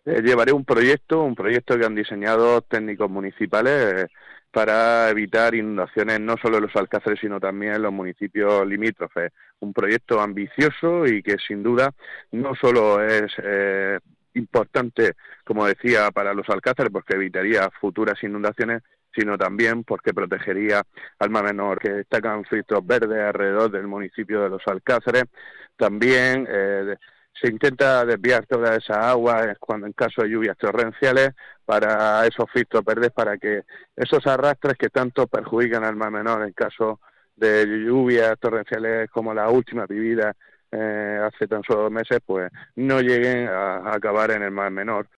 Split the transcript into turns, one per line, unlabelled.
llevaré un proyecto que han diseñado técnicos municipales para evitar inundaciones no solo en los Alcáceres, sino también en los municipios limítrofes. Un proyecto ambicioso y que sin duda no solo es importante, como decía, para los Alcáceres, porque evitaría futuras inundaciones, sino también porque protegería al mar menor, que destacan filtros verdes alrededor del municipio de los Alcáceres. También se intenta desviar toda esa agua cuando en caso de lluvias torrenciales para esos filtros verdes, para que esos arrastres que tanto perjudican al mar menor en caso de lluvias torrenciales como la última vivida hace tan solo 2 meses, pues no lleguen a acabar en el mar menor.